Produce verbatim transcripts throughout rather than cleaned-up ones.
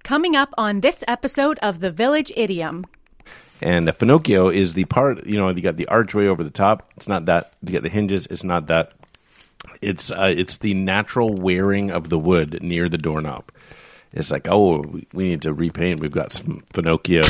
Coming up on this episode of The Village Idiom. And a finocchio is the part, you know, you got the archway over the top. It's not that. You got the hinges. It's not that. It's uh, it's the natural wearing of the wood near the doorknob. It's like, oh, we, we need to repaint. We've got some finocchio.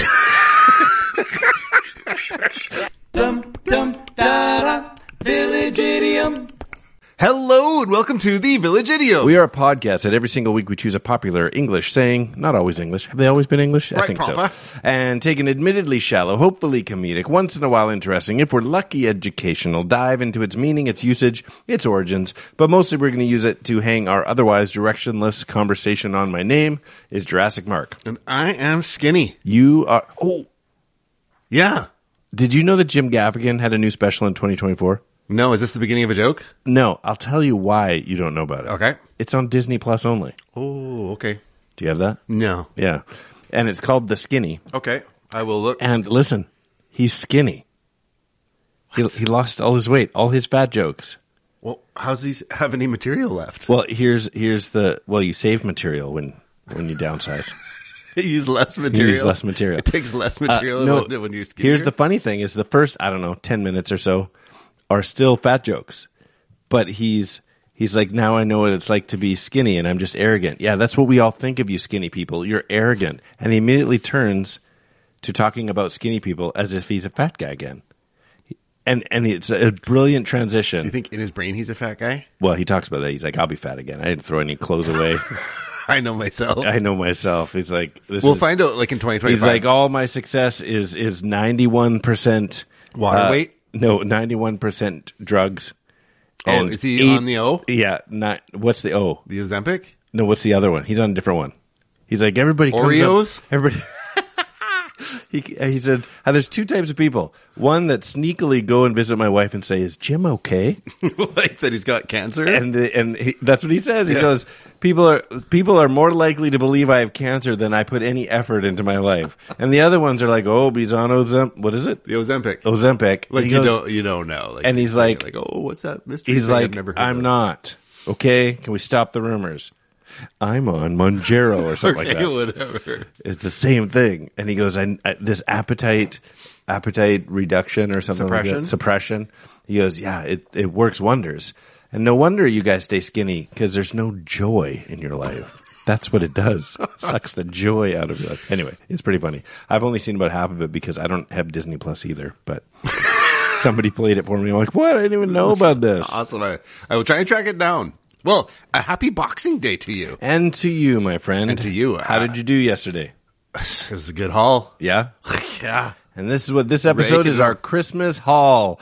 Dum dum da da, Village Idiom. Hello and welcome to the Village Idiom. We are a podcast that every single week we choose a popular English saying, not always English. Have they always been English? I Right, think Papa. so. And take an admittedly shallow, hopefully comedic, once in a while interesting, if we're lucky educational, dive into its meaning, its usage, its origins. But mostly we're going to use it to hang our otherwise directionless conversation on. My name is Jurassic Mark. And I am Skinny. You are... Oh, Yeah. did you know that Jim Gaffigan had a new special in twenty twenty-four? No, is this the beginning of a joke? No, I'll tell you why you don't know about it. Okay. It's on Disney Plus only. Oh, okay. Do you have that? No. Yeah. And it's called The Skinny. Okay. I will look. And listen, he's skinny. He, he lost all his weight, all his fat jokes. Well, how's he have any material left? Well, here's here's the well, you save material when when you downsize. You use less material. You use less material. It takes less Uh, material no, when, when you're skinny. here's the funny thing: is the first I don't know ten minutes or so are still fat jokes, but he's he's like, now I know what it's like to be skinny, and I'm just arrogant. Yeah, that's what we all think of you, skinny people. You're arrogant, and he immediately turns to talking about skinny people as if he's a fat guy again. And and it's a brilliant transition. You think in his brain he's a fat guy? Well, he talks about that. He's like, I'll be fat again. I didn't throw any clothes away. I know myself. I know myself. He's like, this we'll is, find out like in twenty twenty-five. he's like, all my success is is ninety-one percent Water weight? No, ninety-one percent drugs. Oh, and is he on the O? Yeah. Not what's the O? The Ozempic? No, what's the other one? He's on a different one. He's like, everybody comes Oreos? up, everybody. He, he said, uh, there's two types of people. One that sneakily go and visit my wife and say, is Jim okay? Like that he's got cancer? And the, and he, that's what he says. He Yeah. goes, people are people are more likely to believe I have cancer than I put any effort into my life. And the other ones are like, oh, he's on Ozempic. What is it? The Ozempic. Ozempic. Like He you goes- don't you don't know. Like, and he's like, like, oh, what's that mystery he's thing I've like, never heard I'm of? not. Okay, can we stop the rumors? I'm on Monjaro or something Okay, like that. whatever. It's the same thing. And he goes, I, I, this appetite, appetite reduction or something like Suppression? that. Suppression. He goes, yeah, it, it works wonders. And no wonder you guys stay skinny because there's no joy in your life. That's what it does. It sucks the joy out of your life. Anyway, it's pretty funny. I've only seen about half of it because I don't have Disney Plus either, but somebody played it for me. I'm like, what? I didn't even know about this. Awesome. I, I will try and track it down. Well, a happy Boxing Day to you. And to you, my friend. And to you, How uh, did you do yesterday? It was a good haul. Yeah? Yeah. And this is what this episode Rake is it our up. Christmas haul.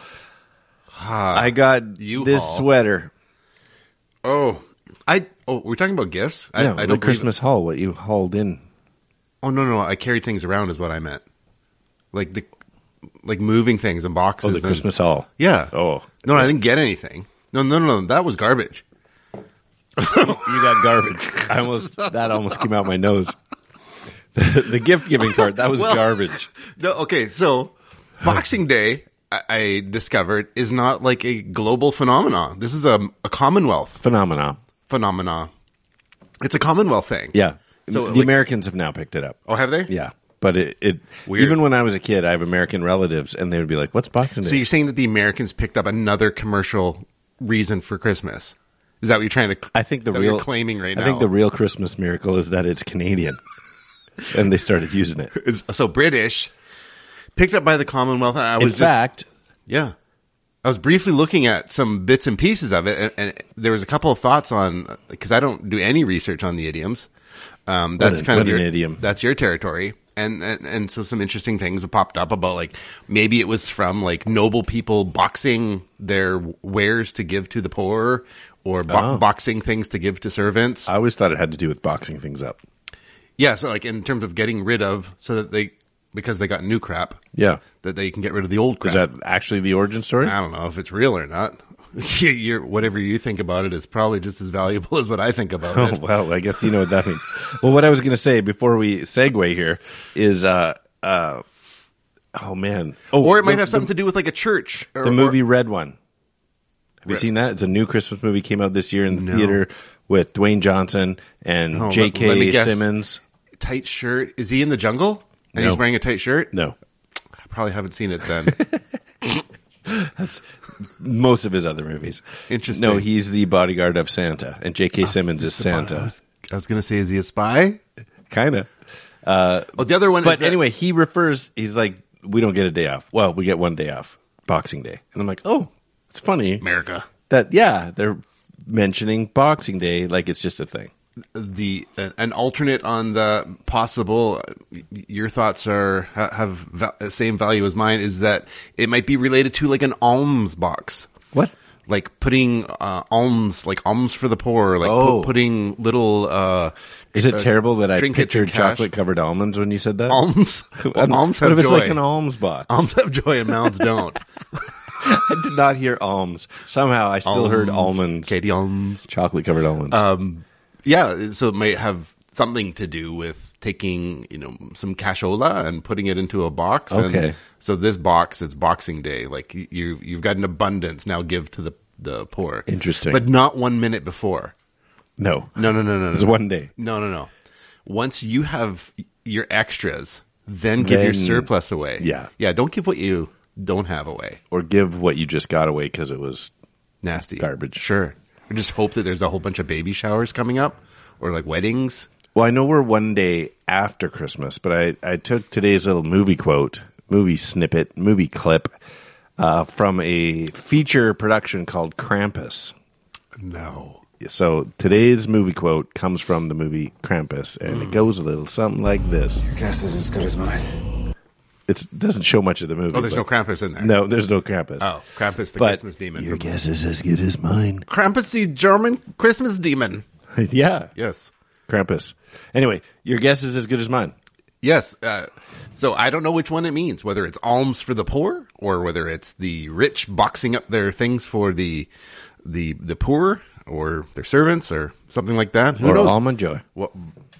I got you this haul. sweater. Oh, I. Oh, we're talking about gifts. I, No, I the don't believe Christmas haul, what you hauled in. it. Oh no, no, I carried things around is what I meant. Like the, like moving things in boxes. Oh, the and- Christmas haul. Yeah. Oh. No, I didn't get anything. No, no, no, no. That was garbage. You got garbage. I almost that almost came out my nose. The, the gift giving part, that was Well- garbage. No, okay. So, Boxing Day, I, I discovered, is not like a global phenomenon. This is a, a Commonwealth Phenomena. phenomena. It's a Commonwealth thing. Yeah. So, the like- Americans have now picked it up. Oh, have they? Yeah. But it, it Weird. even when I was a kid, I have American relatives, and they would be like, "What's Boxing Day?" So you're saying that the Americans picked up another commercial reason for Christmas? Is that what you're trying to? I think the is that what real you're claiming right I now. think the real Christmas miracle is that it's Canadian, and they started using it. Is- so British picked up by the Commonwealth. And I In was just, fact, yeah, I was briefly looking at some bits and pieces of it, and, and there was a couple of thoughts on because I don't do any research on the idioms. Um, that's an- kind of what an your idiom. That's your territory. And, and and so some interesting things have popped up about like maybe it was from like noble people boxing their wares to give to the poor or bo- Oh. boxing things to give to servants. I always thought it had to do with boxing things up. Yeah, so like in terms of getting rid of so that they because they got new crap Yeah. that they can get rid of the old crap. Is that actually the origin story? I don't know if it's real or not. You're, whatever you think about it is probably just as valuable as what I think about Oh, it. well, I guess you know what that means. Well, what I was going to say before we segue here is, uh, uh, oh man. Oh, Or it might the- have something to do with like a church. Or, The, the movie or- Red One. Have you Red- seen that? It's a new Christmas movie, came out this year in the theater with Dwayne Johnson and Oh, J let- let me K. guess. Simmons. tight shirt. Is he in the jungle? And No. he's wearing a tight shirt? No. I probably haven't seen it then. That's most of his other movies. Interesting. No, he's the bodyguard of Santa, and J K. Simmons is I Santa. was, I was going to say, is he a spy? Kind of. Oh, the other one But is that- anyway, he refers, he's like, we don't get a day off. Well, we get one day off, Boxing Day. And I'm like, oh, it's funny. America. That, yeah, they're mentioning Boxing Day like it's just a thing. The uh, an alternate on the possible. Your thoughts are ha- have va- same value as mine. Is that it might be related to like an alms box, What? like putting uh, alms, like alms for the poor, like Oh. pu- putting little. Uh, Is it uh, terrible that I trinkets and pictured cash. chocolate covered almonds when you said that? alms? Well, alms what have if it's joy. like an alms box? Alms have joy and mouths don't. I did not hear alms. Somehow I still heard Alms, almonds. Katie alms. Chocolate covered almonds. Um, yeah, so it might have something to do with taking, you know, some cashola and putting it into a box. Okay. And so this box, it's Boxing Day. Like you, you've got an abundance now. Give to the the poor. Interesting. but not one minute before. no. No, no, no, no. It's no. one day. No, no, no. Once you have your extras, then give your Then- surplus away. Yeah. yeah. Don't give what you don't have away. Or give what you just got away because it was Nasty Garbage. Sure. Or just hope that there's a whole bunch of baby showers coming up, or like weddings. Well, I know we're one day after Christmas, but I, I took today's little movie quote, movie snippet, movie clip uh, from a feature production called Krampus. No. So today's movie quote comes from the movie Krampus, and it goes a little something like this. Your guess is as good as mine. It's, it doesn't show much of the movie. Oh, there's no but- Krampus in there. No, there's no Krampus. Oh, Krampus the But Christmas demon. your guess is as good as mine. Krampus the German Christmas demon. Yeah, Yes. Krampus. Anyway, your guess is as good as mine. Yes. Uh, so I don't know which one it means, whether it's alms for the poor or whether it's the rich boxing up their things for the the the poor or their servants or something like that. Who Or knows? Almond Joy. What-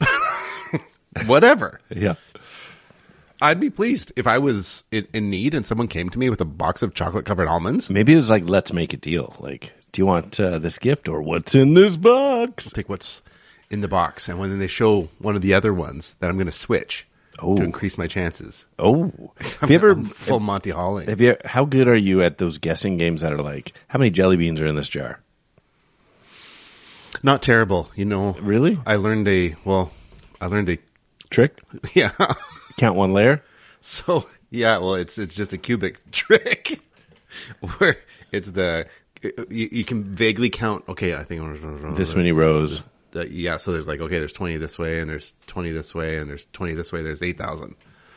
Whatever. Yeah. I'd be pleased if I was in, in need and someone came to me with a box of chocolate covered almonds. Maybe it was like, let's make a deal. Like, do you want uh, this gift or what's in this box? Take what's in the box, and when they show one of the other ones, that I'm going to switch Oh. to increase my chances. Oh, have you ever? I'm full Monty Hall? Have you? How good are you at those guessing games that are like, how many jelly beans are in this jar? Not terrible, you know. Really? I learned a well. I learned a Trick? yeah. Count one layer. So yeah, well, it's it's just a cubic trick where it's the you, you can vaguely count. Okay, I think This many rows. Uh, yeah, so there's like okay, there's twenty this way, and there's twenty this way, and there's twenty this way. There's eight thousand.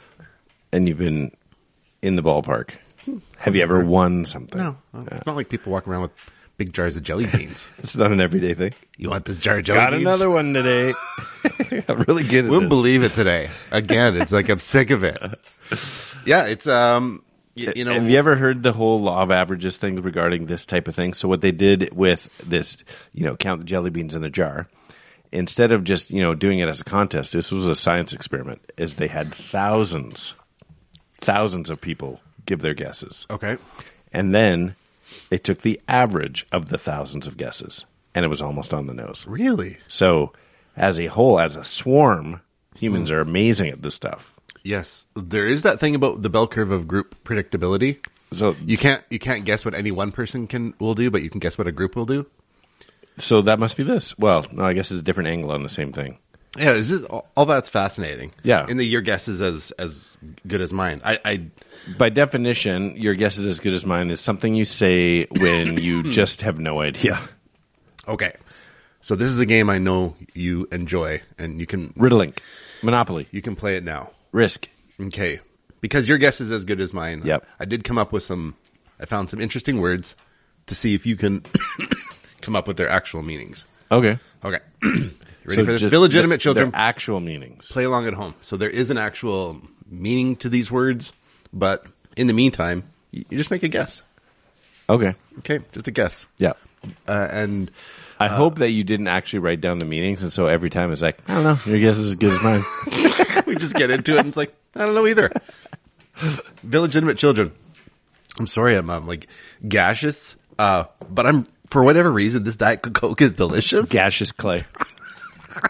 And you've been in the ballpark. Have you ever won something? No, it's not like people walk around with big jars of jelly beans. It's not an everyday thing. You want this jar of jelly Got beans? another one today. I'm really good at Wouldn't this. believe it today. Again, it's like I'm sick of it. Yeah, it's um, y- you know, Have you ever heard the whole law of averages thing regarding this type of thing? So what they did with this, you know, count the jelly beans in the jar, instead of just, you know, doing it as a contest, this was a science experiment, is they had thousands, thousands of people give their guesses. okay? And then they took the average of the thousands of guesses, and it was almost on the nose. Really? So as a whole, as a swarm, humans are amazing at this stuff. Yes, there is that thing about the bell curve of group predictability. So You can't you can't guess what any one person can will do, but you can guess what a group will do. So that must be this. Well, no, I guess it's a different angle on the same thing. Yeah, this is all, all that's fascinating. Yeah. and the your guess is as as good as mine. I, I By definition, your guess is as good as mine is something you say when you just have no idea. okay. So this is a game I know you enjoy, and you can Riddlink, Monopoly, you can play it now. Risk. Okay, because your guess is as good as mine. Yep. I did come up with some. I found some interesting words to see if you can come up with their actual meanings. Okay. Okay, you ready So for this? just Illegitimate the- children, their actual meanings. play along at home. So there is an actual meaning to these words, but in the meantime, you you just make a guess. Okay. Okay, just a guess. Yeah. Uh, and I hope that you didn't actually write down the meanings, and so every time it's like, I don't know, your guess is as good as mine. we just get into it, and it's like, I don't know either. Illegitimate children. I'm sorry, I'm, I'm like gaseous, uh, but I'm for whatever reason, this Diet Coke is delicious. Gaseous clay.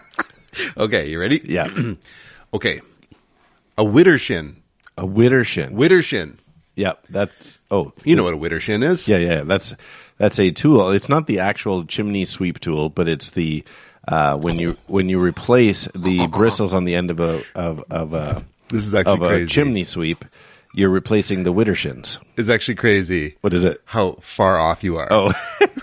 Okay, you ready? Yeah. Okay. A widdershin. A widdershin. Widdershin. Yep. That's, oh. You know what a widdershin is? Yeah, yeah. That's, that's a tool. It's not the actual chimney sweep tool, but it's the, uh, when you, when you replace the bristles on the end of a, of, of a, This is actually of a crazy. chimney sweep, you're replacing the widdershins. It's actually crazy. What is it? How far off you are. Oh.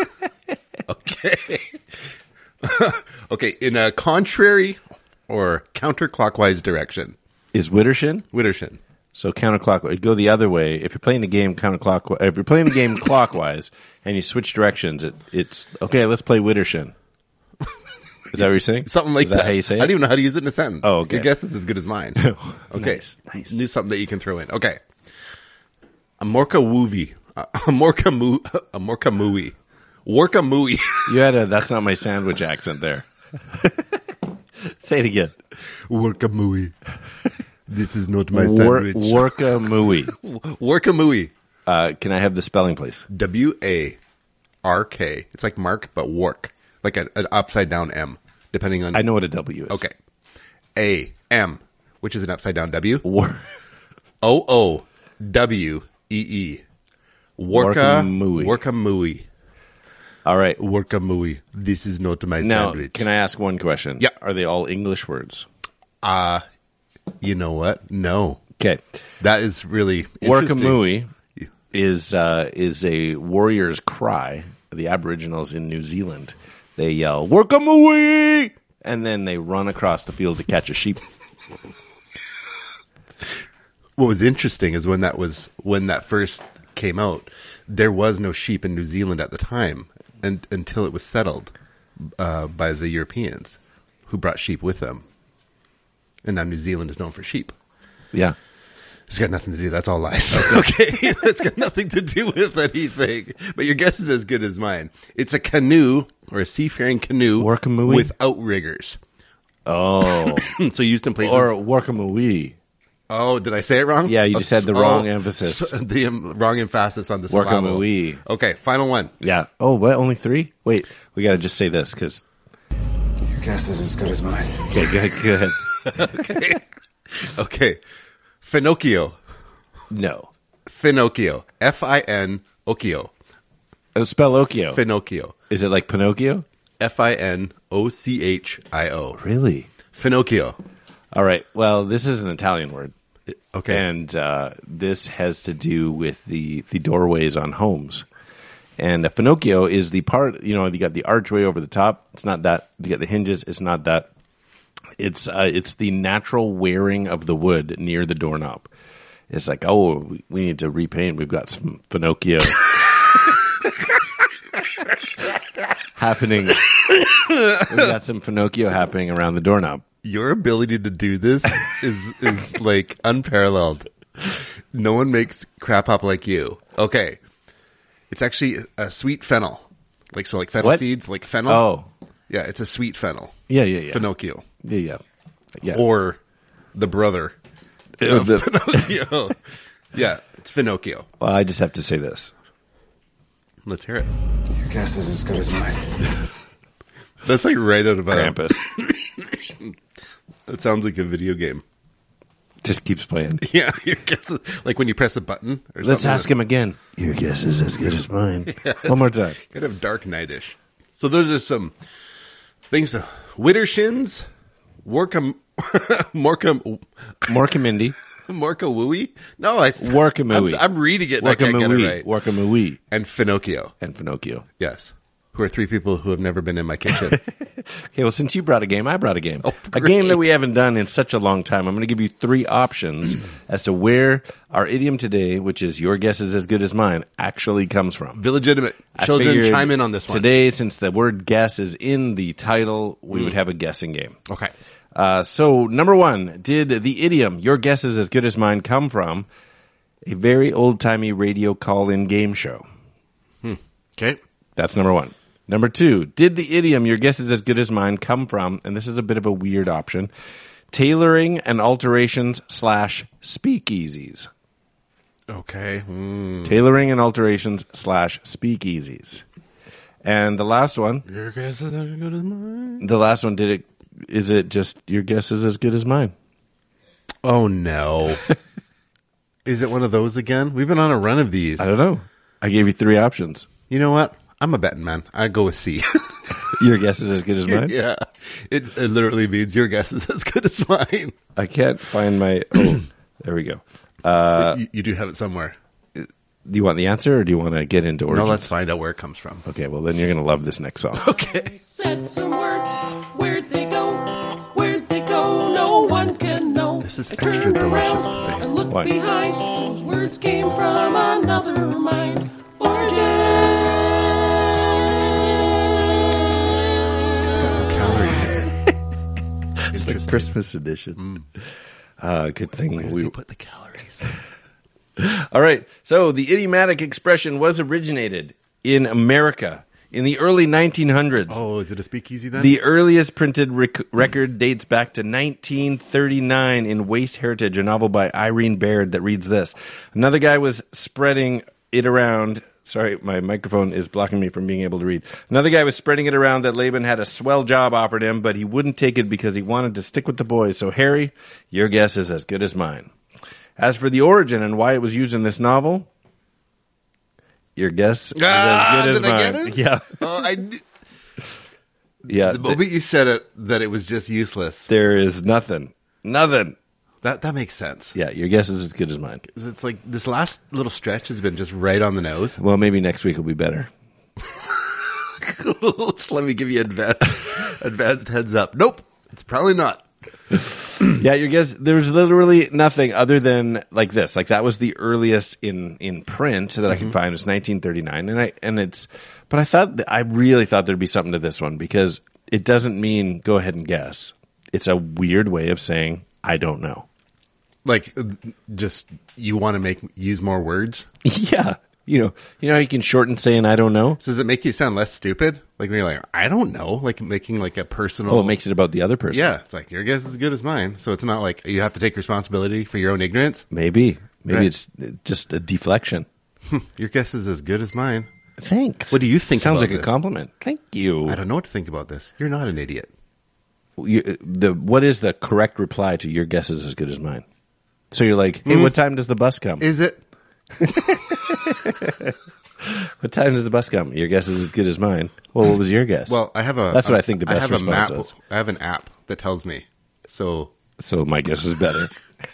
Okay. Okay, in a contrary or counterclockwise direction. Is widdershin? Widdershin. So counterclockwise. Go the other way. If you're playing the game counterclockwise, if you're playing the game clockwise and you switch directions, it, it's okay. Let's play widdershin. Is that what you're saying? Something like is that. that. How you say it? I don't even know how to use it in a sentence. Oh, okay. Your guess is as good as mine. Okay. Nice, nice. Do something that you can throw in. Okay. A morka woovie. A morka moo. A morka mooey. Worka mooey. You had a. That's not my sandwich accent there. Say it again. Worka mooey. This is not my Wor- sandwich. Worka mooey. Worka mooey. Uh, can I have the spelling, please? W A R K. It's like Mark, but work. Like a, an upside down M, depending on. I know what a W is. Okay. A M, which is an upside down W. Wor- O O W E E. Worka Workamooey. Workamooey. All right. Workamooey. This is not my Now, sandwich. can I ask one question? Yeah. Are they all English words? Uh, you know what? No. Okay. That is really interesting. Workamooey is uh, is a warrior's cry. The Aboriginals in New Zealand, they yell "Workamooey," and then they run across the field to catch a sheep. What was interesting is when that was when that first came out, there was no sheep in New Zealand at the time, and until it was settled uh, by the Europeans, who brought sheep with them. And now New Zealand is known for sheep. Yeah. It's got nothing to do. That's all lies. Okay, that's got nothing to do with anything. But your guess is as good as mine. It's a canoe or a seafaring canoe Workamooey? with outriggers. Oh. So used in places. Or Workamooey. Oh, did I say it wrong? Yeah, you Oh, just had the oh, wrong emphasis. so- the um, wrong emphasis on the syllable. Workamooey. Okay, final one. Yeah. Oh, what? Only three? Wait, we got to just say this because. Your guess is as good as mine. Okay, good, good. Okay. Okay. Finocchio. No. Finocchio. F I N Occhio. Oh, spell Occhio. Finocchio. Is it like Pinocchio? F I N O C H I O. Really? Finocchio. All right. Well, this is an Italian word. Okay. And uh, this has to do with the, the doorways on homes. And a finocchio is the part, you know, you got the archway over the top. It's not that. You got the hinges. It's not that. It's uh, it's the natural wearing of the wood near the doorknob. It's like, oh, we, we need to repaint. We've got some finocchio happening. We've got some finocchio happening around the doorknob. Your ability to do this is is like unparalleled. No one makes crap up like you. Okay. It's actually a sweet fennel. Like so like fennel What? seeds, like fennel. Oh, Yeah, it's a sweet fennel. yeah, yeah, yeah. Finocchio. Yeah, yeah. Yeah. Or the brother Uh, of the- Pinocchio. Yeah, it's Finocchio. well, I just have to say this. Let's hear it. Your guess is as good as mine. That's like right out of a Krampus That sounds like a video game. just keeps playing. Yeah, your guess is, like when you press a button or Let's something. ask him again. Your guess is as good as mine. One more time. Kind of Dark Knight-ish. So those are some things. To, Widdershins, Workam, Morkam, Morkamindi. Morka Wooey. No, I. s- Workamooey. I'm, I'm reading it. And I can't get it Workamooey. right. Workamooey. And Finocchio. And Finocchio. Yes, who are three people who have never been in my kitchen. Okay, well, since you brought a game, I brought a game. Oh, a game that great. we haven't done in such a long time. I'm going to give you three options as to where our idiom today, which is your guess is as good as mine, actually comes from. Illegitimate I children, figured chime in on this one Today, since the word guess is in the title, we Mm. would have a guessing game. Okay. Uh, so, number one, did the idiom, your guess is as good as mine, come from a very old-timey radio call-in game show? Okay. That's number one. Number two, did the idiom, your guess is as good as mine, come from, and this is a bit of a weird option, tailoring and alterations slash speakeasies? Okay. Mm. Tailoring and alterations slash speakeasies. And the last one, Your guess is as good as mine. the last one, did it is it just your guess is as good as mine? Oh no. Is it one of those again? We've been on a run of these. I don't know. I gave you three options. You know what? I'm a betting man. I go with C. Your guess is as good as mine? Yeah. It, it literally means your guess is as good as mine. I can't find my... Oh, there we go. Uh, you, you do have it somewhere. do you want the answer or do you want to get into origins? No, let's find out where it comes from. Okay, well, then you're going to love this next song. Okay. Said some words, where'd they go? Where'd they go? No one can know. This is I extra turned delicious around today. and looked Why? behind. Those words came from another mind. Origin. It's the Christmas edition. Uh, good thing Where we... they put the calories? All right, so the idiomatic expression was originated in America in the early nineteen hundreds. Oh, is it a speakeasy then? The earliest printed rec- record dates back to nineteen thirty-nine in Waste Heritage, a novel by Irene Baird that reads this. Another guy was spreading it around. Sorry, my microphone is blocking me from being able to read. Another guy was spreading it around that Laban had a swell job offered him, but he wouldn't take it because he wanted to stick with the boys. So, Harry, your guess is as good as mine. As for the origin and why it was used in this novel, your guess is Ah, as good as did I mine. get it? Yeah. Oh, I knew- Yeah. the moment you said it, that it was just useless. There is nothing. Nothing. That that makes sense. Yeah, your guess is as good as mine. 'Cause it's like this last little stretch has been just right on the nose. Well, maybe next week will be better. Just let me give you advanced, advanced heads up. Nope, it's probably not. Yeah, your guess, there's literally nothing other than like this. Like that was the earliest in, in print that I could find was nineteen thirty-nine. And I, and it's, but I thought, that, I really thought there'd be something to this one because it doesn't mean go ahead and guess. It's a weird way of saying, I don't know. Like, just you want to make use more words. Yeah. You know, you know how you can shorten saying I don't know? So does it make you sound less stupid? Like when you're like, I don't know, like making like a personal. Oh, it makes it about the other person. Yeah, it's like your guess is as good as mine. So it's not like you have to take responsibility for your own ignorance. Maybe. Maybe Right. it's just a deflection. Your guess is as good as mine. Thanks. What do you think Sounds about like a this? compliment. Thank you. I don't know what to think about this. You're not an idiot. You, the what is the correct reply to your guess is as good as mine? So you're like, hey, what time does the bus come? Is it? What time does the bus come? Your guess is as good as mine. Well, what was your guess? Well, I have a. That's what I think the best I have a response map. is. I have an app that tells me. So So my guess is better.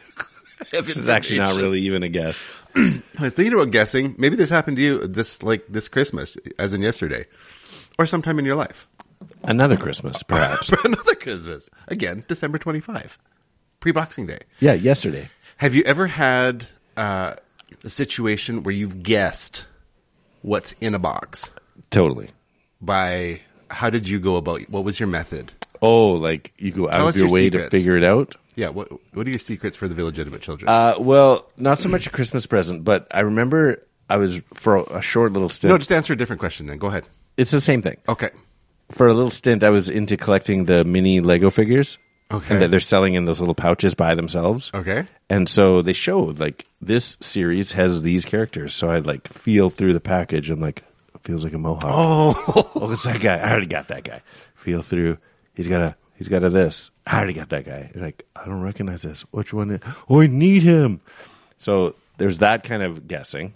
This is actually not really even a guess. I was thinking about guessing. Maybe this happened to you this like this Christmas, as in yesterday, or sometime in your life. Another Christmas, perhaps. For another Christmas, again, December twenty-fifth, pre-Boxing Day. Yeah, yesterday. Have you ever had uh, a situation where you've guessed what's in a box Totally. by how did you go about? What was your method? Oh, like you go out Tell of us your your way to secrets. figure it out? Yeah. What What are your secrets for the illegitimate children? Uh, well, not so much a Christmas present, but I remember I was, for a, a short little stint. no, just answer a different question. Then go ahead. It's the same thing. Okay. For a little stint, I was into collecting the mini Lego figures. Okay. And that they're selling in those little pouches by themselves. Okay. And so they showed, like, this series has these characters. So I'd, like, feel through the package. I'm like, feels like a mohawk. Oh. Oh, it's that guy. I already got that guy. Feel through. He's got a, he's got a this. I already got that guy. You're like, I don't recognize this. Which one? Is, oh, I need him. So there's that kind of guessing.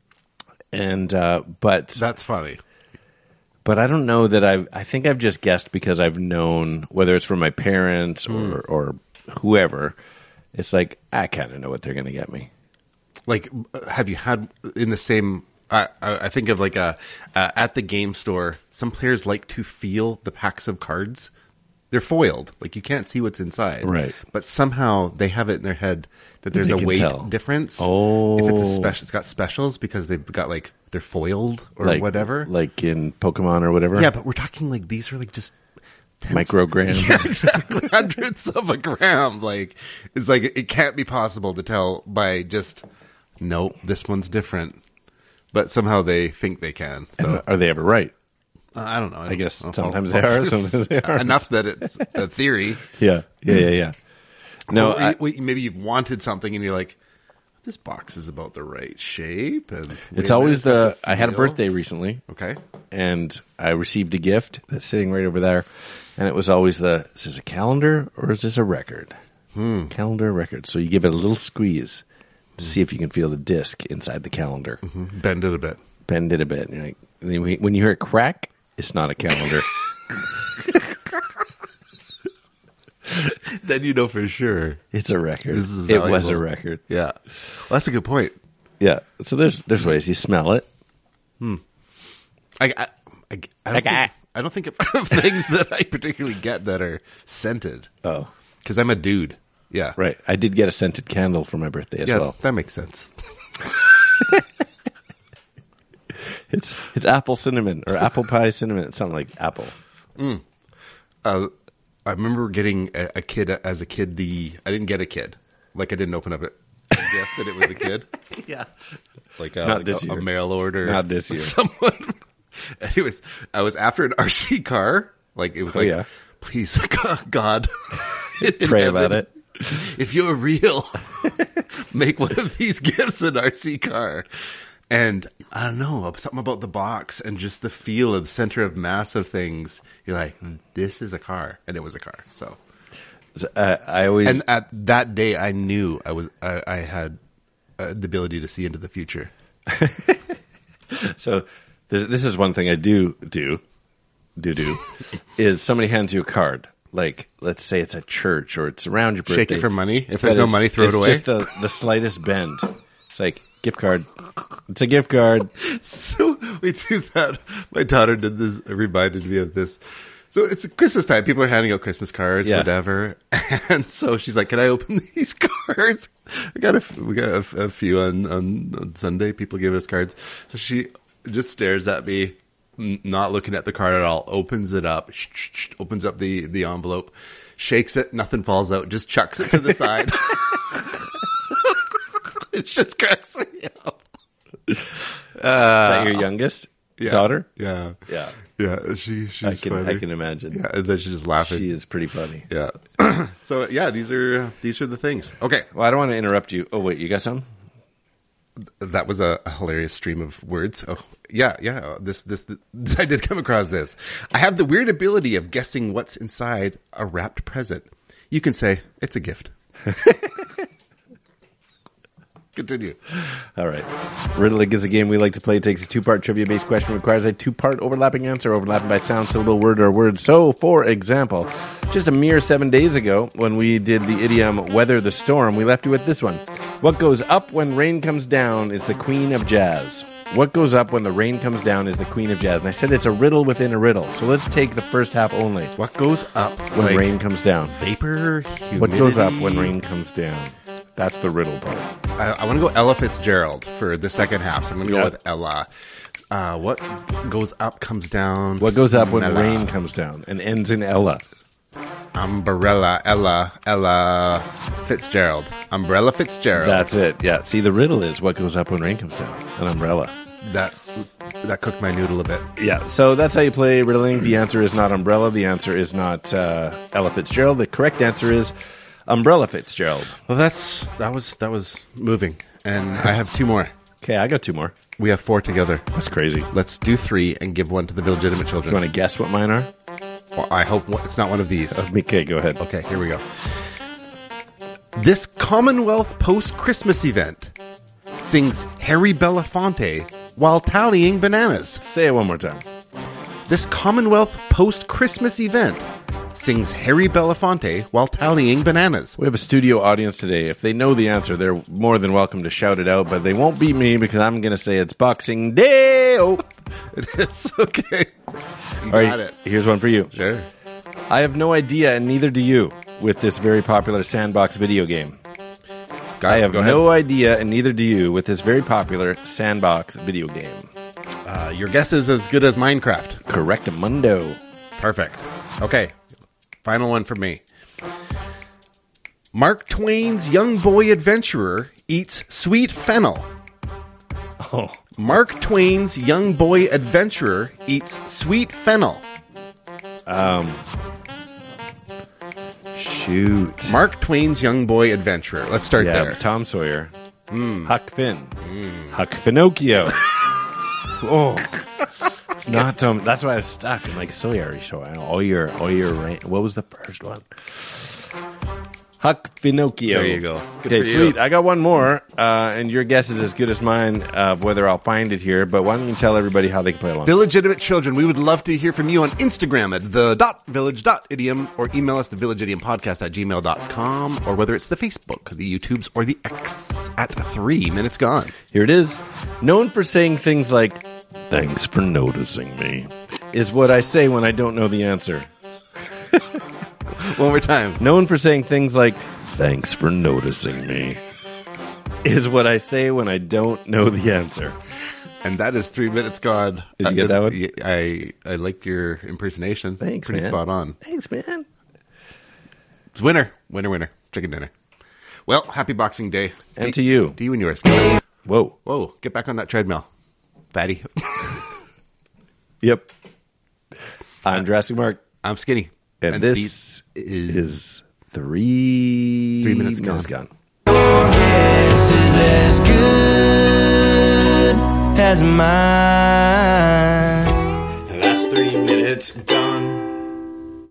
And, uh, but, That's funny. but I don't know that I've, I think I've just guessed because I've known, whether it's from my parents or, or whoever, it's like, I kind of know what they're going to get me. Like, have you had in the same? I I I think of like a uh, at the game store. Some players like to feel the packs of cards. They're foiled, like you can't see what's inside. Right. But somehow they have it in their head that there's They a can weight tell. difference. Oh. if it's a special, it's got specials because they've got like they're foiled or Like, whatever. Like in Pokemon or whatever. Yeah, but we're talking like these are like just tens- Micrograms. Yeah, exactly. Hundreds of a gram. Like it's like it can't be possible to tell by just nope, this one's different. But somehow they think they can. So Are they ever right? uh, I don't know. I, I guess don't- sometimes they are, sometimes they aren't. Enough that it's a theory. Yeah. Yeah, yeah, yeah. No, Or I, you- maybe you've wanted something and you're like, this box is about the right shape. And wait It's a always minute, it's the. got I had a feel. birthday recently, Okay. and I received a gift that's sitting right over there, and it was always the. Is this a calendar or is this a record? Hmm. Calendar, record. So you give it a little squeeze to see if you can feel the disc inside the calendar. Mm-hmm. Bend it a bit. Bend it a bit. And you're like, and then when you hear it crack, it's not a calendar. Then you know for sure. It's a record. This is it was a valuable. record. Yeah. Well, that's a good point. Yeah. So there's there's ways you smell it. I, I, I, I, don't, Okay. think, I don't think of things that I particularly get that are scented. Oh, Because I'm a dude. Yeah. right. I did get a scented candle for my birthday as Yeah, well. that makes sense. It's it's apple cinnamon or apple pie cinnamon. It's something like apple. Uh, I remember getting a, a kid as a kid. The I didn't get a kid. Like I didn't open up a, a gift that it was a kid. Yeah. Like, a, Not like this a, year. a mail order. Not this year. Someone. And it was. I was after an R C car. Like it was Oh, like, yeah. please, God, in Pray heaven, about it. If you're real, make one of these gifts an R C car. And I don't know, something about the box and just the feel of the center of mass of things. You're like, this is a car, and it was a car. So, Uh, I always and at that day, I knew I was I, I had uh, the ability to see into the future. so this, this is one thing I do do do do is somebody hands you a card. Like, let's say it's a church or it's around your birthday. Shake it for money. If But there's no it's- money, throw it it's away. just the, the slightest bend. It's like, gift card. It's a gift card. So we do that. My daughter did this. It reminded me of this. So it's Christmas time. People are handing out Christmas cards, Yeah. whatever. And so she's like, "Can I open these cards?" We got a we got a, a few on, on on Sunday. People give us cards. So she just stares at me, n- not looking at the card at all. Opens it up. Sh- sh- sh- opens up the the envelope. Shakes it. Nothing falls out. Just chucks it to the side. It just cracks me up. Is that your youngest Yeah. daughter? Yeah. Yeah. Yeah, she she's I can funny. I can imagine. Yeah, and then she's just laughing. She is pretty funny. Yeah. So yeah, these are these are the things. Okay, Well, I don't want to interrupt you. Oh wait, you got some? that was a, a hilarious stream of words. Oh yeah, yeah. This, this this I did come across this. I have the weird ability of guessing what's inside a wrapped present. You can say it's a gift. Continue. All right. Riddling is a game we like to play. It takes a two-part trivia-based question, requires a two-part overlapping answer, overlapping by sound, syllable, word, or word. So, for example, just a mere seven days ago, when we did the idiom "weather the storm," we left you with this one. What goes up when rain comes down is the queen of jazz. What goes up when the rain comes down is the queen of jazz. And I said it's a riddle within a riddle. So let's take the first half only. What goes up When like rain comes down. vapor? Humidity? What goes up when rain comes down? That's the riddle part. I, I want to go Ella Fitzgerald for the second half. So I'm going to Yeah. go with Ella. Uh, what goes up comes down. What goes up when Smella. rain comes down and ends in Ella? Umbrella, Ella, Ella Fitzgerald. Umbrella Fitzgerald. That's it. Yeah. See, the riddle is what goes up when rain comes down? An umbrella. that that cooked my noodle a bit. Yeah. So that's how you play riddling. The answer is not umbrella. The answer is not uh, Ella Fitzgerald. The correct answer is Umbrella Fitzgerald. Well, that's that was that was moving, and I have two more. Okay, I got two more. We have four together. That's crazy. You Let's do three and give one to the illegitimate children. want to guess what mine are? Well, I hope one- it's not one of these. Okay, go ahead. Okay, here we go. This Commonwealth post-Christmas event sings Harry Belafonte while tallying bananas. Say it one more time. This Commonwealth post-Christmas event sings Harry Belafonte while tallying bananas. We have a studio audience today. If they know the answer, they're more than welcome to shout it out, but they won't beat me because I'm going to say it's Boxing Day. Oh. It is okay. You All right, got it. here's one for you. Sure. I have no idea, and neither do you, with this very popular sandbox video game. Got I it. have Go ahead. no idea, and neither do you, with this very popular sandbox video game. Uh, your guess is as good as Minecraft. Correctamundo. Perfect. Okay. Final one for me. Mark Twain's young boy adventurer eats sweet fennel. Oh, Mark Twain's young boy adventurer eats sweet fennel. shoot. Mark Twain's young boy adventurer. Let's start Yeah, there. Tom Sawyer. Huck Finn. Huck Finocchio. Oh, it's not Tom. That's why I was stuck. I'm like, so Irish. So I know all your, all your. What was the first one? Huck Finocchio. There you go. Good Okay, for you. sweet. I got one more, uh, and your guess is as good as mine of whether I'll find it here. But why don't you tell everybody how they can play along? The Legitimate Children, we would love to hear from you on Instagram at the dot village dot idiom or email us the village idiom podcast at gmail dot com, or whether it's the Facebook, the YouTubes, or the X at three minutes gone. Here it is. Known for saying things like, "Thanks for noticing me," is what I say when I don't know the answer. One more time. Known for saying things like, "Thanks for noticing me," is what I say when I don't know the answer. And that is three minutes gone. Did you get that one? I, I like your impersonation. Thanks, Pretty man. spot on. Thanks, man. It's winner. Winner, winner. Chicken dinner. Well, happy Boxing Day. And to you. To you and yours. Whoa. Whoa, get back on that treadmill, fatty. Yep. I'm Jurassic Mark. I'm Skinny. And, this is, is three, Three minutes gone. gone. Guess is as good as mine. And that's three minutes gone.